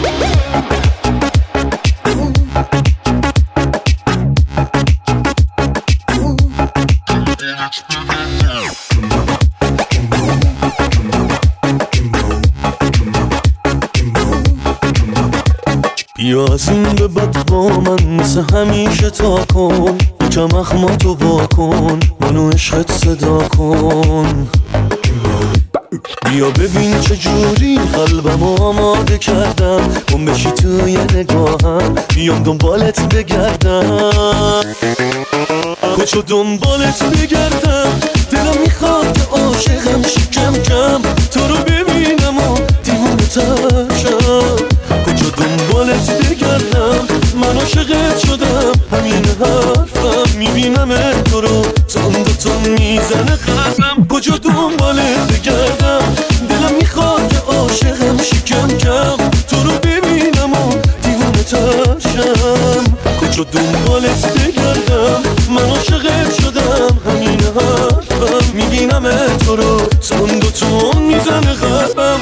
بیا از این به بعد با من مثل همیشه تا کن، یکم اخماتو واکن، منو عشقت صدا کن. بیا ببین چجوری قلبمو آماده کردم، گم بشی توی نگاهم، بیام دنبالت بگردم. کجا دنبالت بگردم، دلم میخواد که عاشقم شی کم کم، تو رو ببینم و دیوونه تر شم. کجا دنبالت بگردم، من عاشقت شدم، همین حرفم میبینم تو رو تون تون میزنه قلبم. کجا دنبالت بگردم، دلم میخواد که عاشقم شی کم کم، تو رو ببینم و دیوونه تر شم. کجا دنبالت بگردم، من عاشقت شدم، همین حرفم میبینم تو رو تون میزنه قلبم.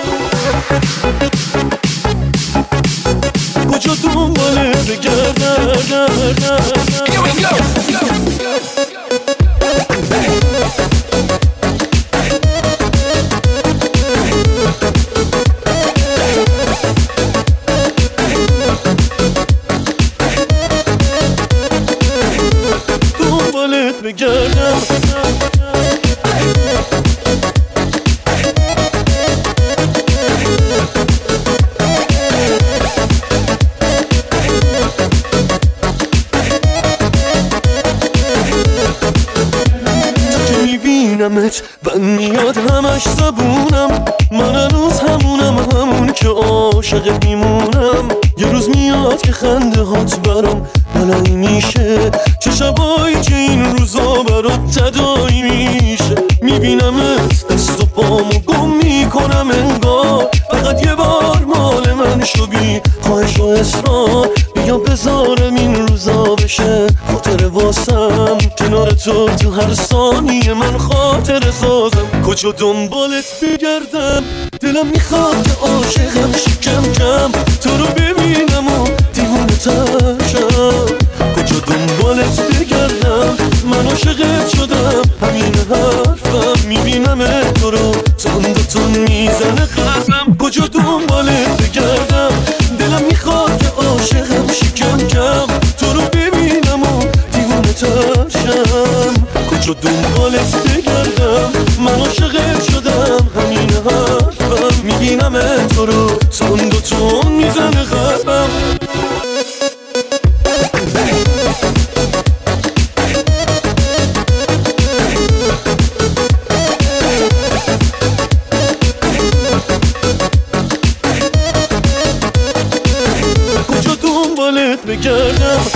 کجا دنبالت بگردم. دنبالت بگردم. میبینمت من میاد همش زبونم، من هنوز همون که عاشقت میمونم. یه روز میاد که خنده هات برام بلایی میشه، چه شبایی که این روزا برات تدایی میشه. میبینمت دست و پامو گم میکنم انگار، فقط یه بار مال من شو بی خواهش و اصرار. بیا بذارم این روزا بشه خاطر واسم، کنار تو هر ثانیه من خاطر سازم. کجا دنبالت بگردم، دلم میخواد که عاشقم شی کم کم، تو رو ببینم و دیوونه تر شم. کجا دنبالت بگردم، من عاشقت شدم، همین حرفم میبینم تو رو تون میزنه قلبم. کجا دنبالت بگردم، دلم میخواد که عاشقم شی کم کم، تو رو ببینم و دیوونه تر شم. کجا دنبالت بگردم، من عاشقت شدم، همین حرفم میبینم تو رو تون میزنه قلبم. کجا دنبالت بگردم.